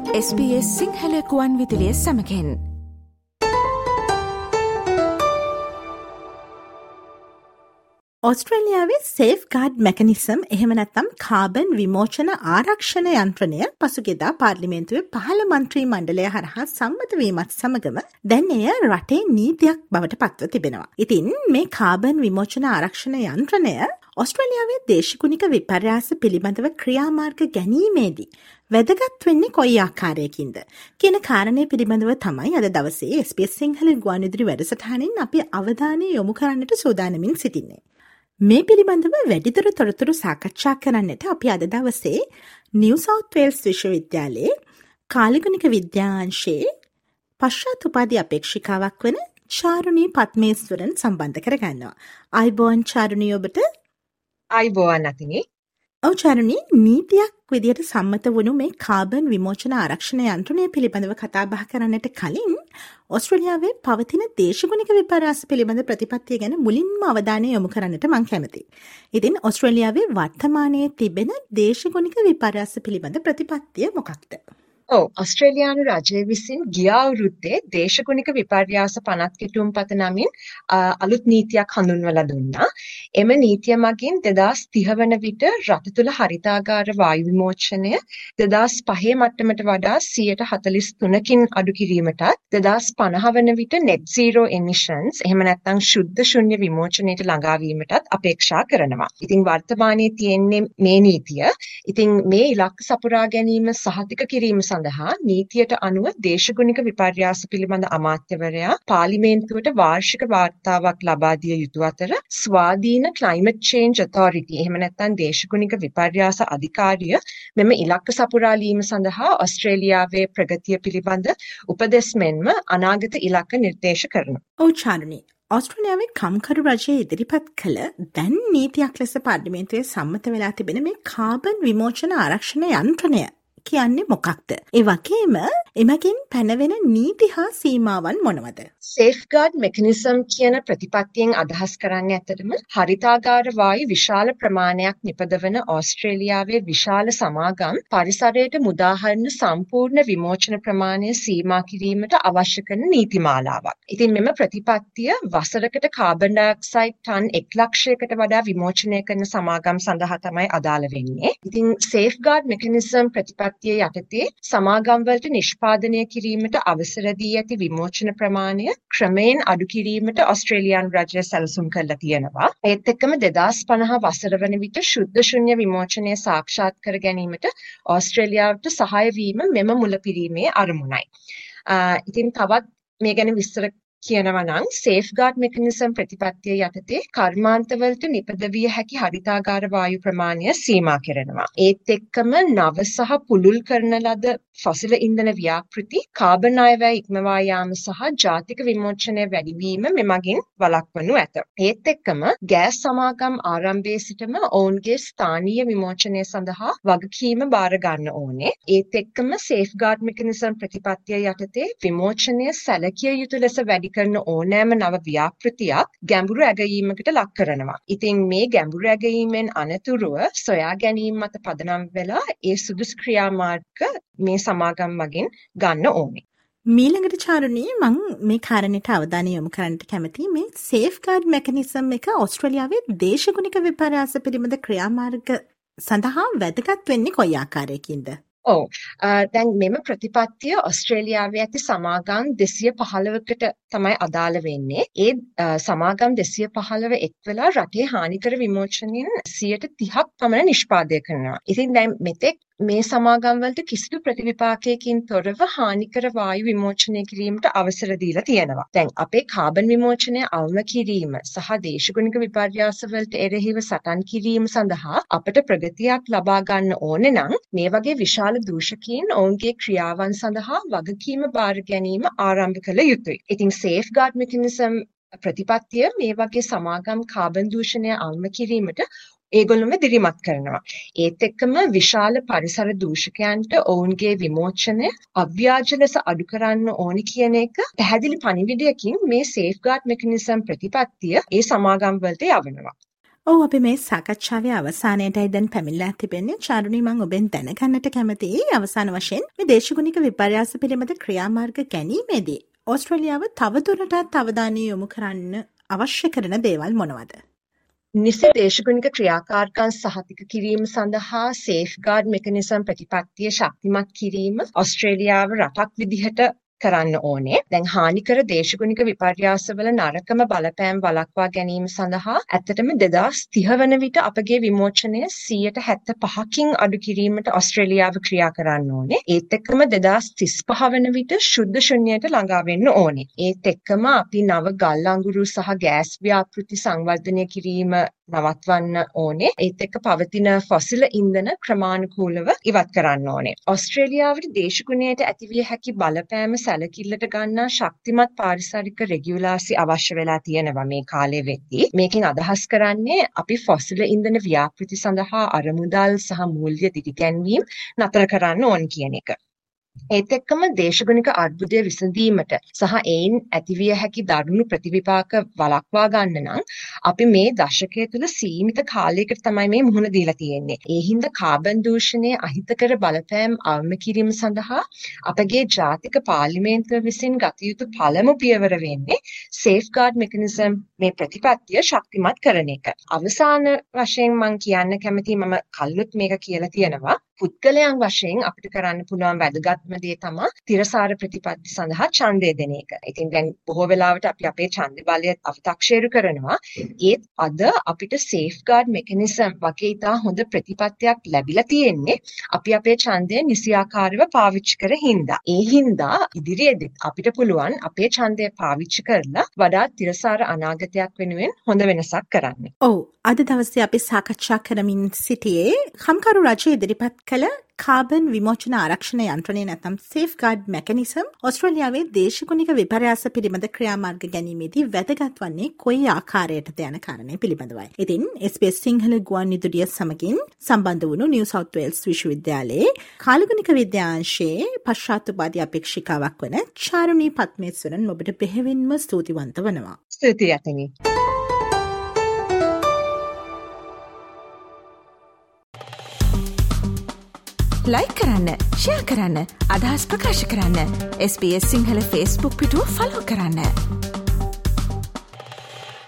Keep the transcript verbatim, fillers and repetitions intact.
S B S Sinhala ගුවන් විදුලිය සමගින් ඔස්ට්‍රේලියාවේ සේෆ්ගාඩ් මෙකනිසම් එහෙම නැත්නම් කාබන් විමෝචන ආරක්ෂණ යන්ත්‍රණය පසුගියදා පාර්ලිමේන්තුවේ පහළ මන්ත්‍රී මණ්ඩලය හරහා සම්මත වීමත් සමගම දැන් එය රටේ නීතියක් බවට පත්ව තිබෙනවා. ඉතින් මේ කාබන් විමෝචන ආරක්ෂණ යන්ත්‍රණය ඔස්ට්‍රේලියාවේ දේශගුණික විපර්යාස පිළිබඳව ක්‍රියාමාර්ග ගැනීමේදී වැදගත් වෙන්නේ කොයි ආකාරයකින්ද කියන කාරණය පිළිබඳව තමයි අද දවසේ S B S සිංහල ගුවන්විදුලි වැඩසටහනින් අපි අවධානය යොමු කරන්නට සූදානමින් සිටින්නේ. මේ පිළිබඳව වැඩිදුර තොරතුරු සාකච්ඡා කරන්නට අපි අද දවසේ නිව් සවුත් වේල්ස් විශ්වවිද්‍යාලයේ කාලගුණික විද්‍යාංශයේ පශ්චාත් උපාධි අපේක්ෂිකාවක් වන චාරුණී පත්මේස්වරන් සම්බන්ධ කරගන්නවා. ආයිබෝන් චාරුණී ඔබට. ආයිබෝන් අතිනි. ඔව් චාරුණී, නීතියක් විදියට සම්මත වුණු මේ කාබන් විමෝචන ආරක්ෂණ යන්ත්‍රණය පිළිබඳව කතා බහ කරන්නට කලින් ඔස්ට්‍රේලියාවේ පවතින දේශගුණික විපර්යාස පිළිබඳ ප්‍රතිපත්තිය ගැන මුලින්ම අවධානය යොමු කරන්නට මම කැමතියි. ඉතින් ඔස්ට්‍රේලියාවේ වර්තමානයේ තිබෙන දේශගුණික විපර්යාස පිළිබඳ ප්‍රතිපත්තිය මොකක්ද? ඔව්, ඔස්ට්‍රේලියානු රජය විසින් ගිය අවුරුද්දේ දේශගුණික විපර්යාස පනත් කිටුම්පත නමින් අලුත් නීතියක් හඳුන්වලා දුන්නා. එම නීතිය මගින් දෙදාස් තිහ වන විට රට තුළ හරිතාගාර වායු විමෝචනය දෙදාස් පහේ මට්ටමට වඩා සියයට හතළිස් තුනකින් අඩු කිරීමටත් දෙදාස් පනහ වන විට net zero emissions එහෙම නැත්නම් ශුද්ධ ශුන්‍ය විමෝචනයට ළඟා වීමටත් අපේක්ෂා කරනවා. ඉතින් වර්තමානයේ තියෙන්නේ මේ නීතිය. ඉතින් මේ ඉලක්ක සපුරා ගැනීම සහතික කිරීම සඳහා නීතියට අනුව දේශගුණික විපර්යාස පිළිබඳ අමාත්‍යවරයා පාර්ලිමේන්තුවට වාර්ෂික වාර්තාවක් ලබා දිය යුතු අතර ස්වාධීන climate change authority එහෙම නැත්නම් දේශගුණික විපර්යාස අධිකාරිය මෙම ඉලක්ක සපුරාලීම සඳහා ඔස්ට්‍රේලියාවේ ප්‍රගතිය පිළිබඳ උපදෙස් මෙන්ම අනාගත ඉලක්ක නිර්දේශ කරනවා. ඔව් චාරුණී, ඔස්ට්‍රේලියාවේ කම්කරු රජය ඉදිරිපත් කළ දැන් නීතියක් ලෙස පාර්ලිමේන්තුවේ සම්මත වෙලා තිබෙන මේ කාබන් විමෝචන ආරක්ෂණ යන්ත්‍රණය කියන්නේ මොකක්ද? ඒ වගේම එමකින් පැනවෙන නීති හා සීමාවන් මොනවද? සේෆ්ගාඩ් මෙකනිසම් කියන ප්‍රතිපත්තියෙන් අදහස් කරන්නේ ඇත්තටම හරිතාගාර වායු විශාල ප්‍රමාණයක් නිපදවන ඕස්ට්‍රේලියාවේ විශාල සමාගම් පරිසරයට මුදාහරින සම්පූර්ණ විමෝචන ප්‍රමාණය සීමා කිරීමට අවශ්‍ය කරන නීතිමාලාවක්. ඉතින් මෙම ප්‍රතිපත්තිය වසරකට කාබන් ඩයොක්සයිඩ් ටන් එක් ලක්ෂයකට වඩා විමෝචනය කරන සමාගම් සඳහා තමයි අදාළ වෙන්නේ. ඉතින් සේෆ්ගාඩ් මෙකනිසම් ප්‍රතිපත්තිය යටතේ සමාගම් වලට නිෂ්පාදනය කිරීමට අවසර දී ඇති විමෝචන ප්‍රමාණය ක්‍රමයෙන් අඩු කිරීමට ඔස්ට්‍රේලියානු රජය සැලසුම් කරලා තියෙනවා. ඒත් එක්කම දෙදාස් පනහ වසර වන විට ශුද්ධ ශුන්‍ය විමෝචනය සාක්ෂාත් කර ගැනීමට ඔස්ට්‍රේලියාවට සහාය වීම මෙම මුලපිරීමේ අරමුණයි. ඉතින් තවත් මේ ගැන විස්තර කියනවා නම් සේෆ්ගාඩ් මෙකනිසම් ප්‍රතිපත්තිය යටතේ කර්මාන්තවලට නිපදවිය හැකි හරිතාගාර වායු ප්‍රමාණය සීමා කරනවා. ඒත් එක්කම නව සහ පුළුල් කරන ලද ෆොසිල ඉන්ධන ව්‍යාපෘති කාබන් අයවැය ඉක්මවා යාම සහ ජාතික විමෝචනය වැඩිවීම මෙමගින් වළක්වනු ඇත. ඒත් එක්කම ගෑස් සමාගම් ආරම්භයේ සිටම ඔවුන්ගේ ස්ථානීය විමෝචනය සඳහා වගකීම බාර ගන්න ඕනේ. ඒත් එක්කම සේෆ්ගාඩ් මෙකනිසම් ප්‍රතිපත්තිය යටතේ විමෝචනය සැලකිය යුතු ලෙස වැඩි කරන ඕනෑම නව ව්‍යාපෘතියක් ගැඹුරු ඇගයීමකට ලක් කරනවා. ඉතින් මේ ගැඹුරු ඇගයීමෙන් අනතුරුව සොයා ගැනීම මත පදනම් වෙලා ඒ සුදුසු ක්‍රියාමාර්ග මේ සමාගම් මගින් ගන්න ඕනේ. මීළඟට චාරුණී, මම මේ කාරණයට අවධානය යොමු කරන්නට කැමතියි. මේ සේෆ්ගාඩ් මෙකනිසම් එක ඔස්ට්‍රේලියාවේ දේශගුණික විපර්යාස පිළිබඳ ක්‍රියාමාර්ග සඳහා වැදගත් වෙන්නේ කොයි ආකාරයකින්ද? ඔව්, දැන් මෙම ප්‍රතිපත්තිය ඔස්ට්‍රේලියාවේ ඇති සමාගම් දෙසිය පහළවකට තමයි අදාළ වෙන්නේ. ඒ සමාගම් දෙසිය පහළව එක් වෙලා රටේ හානිකර විමෝචනයෙන් සියයට තිහක් පමණ නිෂ්පාදනය කරනවා. ඉතින් දැන් මෙතෙක් මේ සමාගම් වලට කිසිදු ප්‍රතිවිපාකයකින් තොරව හානිකර වායු විමෝචනය කිරීමට අවසර දීලා තියෙනවා. දැන් අපේ කාබන් විමෝචනය අවම කිරීම සහ දේශගුණික විපර්යාස වලට එරෙහිව සටන් කිරීම සඳහා අපට ප්‍රගතියක් ලබා ගන්න ඕනේ නම් මේ වගේ විශාල දූෂකයන් ඔවුන්ගේ ක්‍රියාවන් සඳහා වගකීම බාර ගැනීම ආරම්භ කළ යුතුයි. ඉතින් සේෆ්ගාඩ් මෙකනිසම් ප්‍රතිපත්තිය මේ වගේ සමාගම් කාබන් දූෂණය අවම කිරීමට ඒගොල්ලොම දිරිමත් කරනවා. ඒත් එක්කම විශාල පරිසර දූෂකයන්ට ඔවුන්ගේ විමෝචනය අව්‍යාජ ලෙස අඩු කරන්න ඕනි කියන එක පැහැදිලි පණිවිඩයකින් මේ සේෆ්ගාඩ් මෙකනිසම් ප්‍රතිපත්තිය ඒ සමාගම් වලට යවනවා. ඔව් අපි මේ සාකච්ඡාවේ අවසානයේදී දැන් පැමිණලා තිබෙන්නේ චාරුණී මම ඔබෙන් දැනගන්නට කැමතියි අවසාන වශයෙන් මේ දේශගුණික විපර්යාස පිළිබඳ ක්‍රියාමාර්ග ගැනීමේදී ඕස්ට්‍රේලියාව තවදුරටත් අවධානය යොමු කරන්න අවශ්‍ය කරන දේවල් මොනවද? නිසි දේශගුණික ක්‍රියාකාරකම් සහතික කිරීම සඳහා සේෆ්ගාඩ් මෙකනිසම් ප්‍රතිපත්තිය ශක්තිමත් කිරීම ඕස්ට්‍රේලියාව රටක් විදිහට කරන්න ඕනේ. දැන් හානිකර දේශගුණික විපර්යාසවල නරකම බලපෑම් වළක්වා ගැනීම සඳහා ඇත්තටම දෙදාස් තිහ වන විට අපගේ විමෝචනය සියයට හැත්තෑ පහකින් අඩු කිරීමට ඕස්ට්‍රේලියාව ක්‍රියා කරන්න ඕනේ. ඒත් එක්කම දෙදාස් තිස් පහ වන විට ශුද්ධ ශුන්‍යයට ළඟා වෙන්න ඕනේ. ඒත් එක්කම අපි නව ගල් අඟුරු සහ ගෑස් ව්‍යාපෘති සංවර්ධනය කිරීම නවත්වන්න ඕනේ. ඒත් එක්ක පවතින ෆොසිල ඉන්ධන ක්‍රමානුකූලව ඉවත් කරන්න ඕනේ. ඕස්ට්‍රේලියාවට දේශගුණයට ඇතිවිය හැකි බලපෑම සැලකිල්ලට ගන්නා ශක්තිමත් පාරිසරික රෙගියුලාසි අවශ්‍ය වෙලා තියෙනවා මේ කාලේ වෙද්දී. මේකෙන් අදහස් කරන්නේ අපි ෆොසිල ඉන්ධන ව්‍යාපෘති සඳහා අරමුදල් සහ මූල්‍ය දිරිගැන්වීම නතර කරන්න ඕන කියන එක. ඒත් එක්කම දේශගුණික අර්බුදය විසඳීමට සහ එයින් ඇතිවිය හැකි දරුණු ප්‍රතිවිපාක වළක්වා ගන්න නම් අපි මේ දශකය තුළ සීමිත කාලයකට තමයි මේ මුහුණ දීලා තියෙන්නේ. ඒ හින්දා කාබන් දූෂණයේ අහිතකර බලපෑම් අවම කිරීම සඳහා අපගේ ජාතික පාර්ලිමේන්තුව විසින් ගත යුතු පළමු පියවර වෙන්නේ සේෆ්ගාඩ් මෙකනිසම් මේ ප්‍රතිපත්තිය ශක්තිමත් කරන එක. අවසාන වශයෙන් මම කියන්න කැමතියි මම කල්ලුත් මේක කියලා තියෙනවා. පුද්ගලයන් වශයෙන් අපිට කරන්න පුළුවන් වැදගත්ම දේ තමයි තිරසාර ප්‍රතිපත්ති සඳහා ඡන්දය දෙන එක. ඉතින් දැන් බොහෝ වෙලාවට අපි අපේ ඡන්ද බලය අව탁ෂේරු කරනවා. ඒත් අද අපිට සේෆ්ගාඩ් මෙකනිසම් වගේ ඉතා හොඳ ප්‍රතිපත්තියක් ලැබිලා තියෙන්නේ අපි අපේ ඡන්දය නිසියාකාරව පාවිච්චි කර හින්දා. ඒ හින්දා ඉදිරියේදී අපිට පුළුවන් අපේ ඡන්දය පාවිච්චි කරලා වඩාත් තිරසාර අනාගතයක් වෙනුවෙන් හොඳ වෙනසක් කරන්න. ඔව් අද දවසේ අපි සාකච්ඡා කරමින් සිටියේ කම්කරු රජය ඉදිරිපත් කළ කාබන් විමෝචන ආරක්ෂණ යන්ත්‍රණය නැත්නම් සේෆ්ගාඩ් මෙකනිසම් ඕස්ට්‍රේලියාවේ දේශගුණික විපර්යාස පිළිබඳ ක්‍රියාමාර්ග ගැනීමේදී වැදගත් වන්නේ කොයි ආකාරයටද යන කාරණය පිළිබඳවයි. ඉතින් එස් බී එස් සිංහල ගුවන් විදුලිය සමගින් සම්බන්ධ වුණු නිව් සවුත් වේල්ස් විශ්වවිද්‍යාලයේ කාලගුණික විද්‍යාංශයේ පශ්චාත්තුපාදී අපේක්ෂිකාවක් වන චාරුණී පත්මේස්වරන් ඔබට බෙහෙවින්ම ස්තුතිවන්ත වනවා. ස්තුතියි අතනි. ලයික් කරන්න, ෂෙයා කරන්න, අදහස් ප්‍රකාශ කරන්න. S B S Sinhala Facebook පිටුව ෆලෝ කරන්න.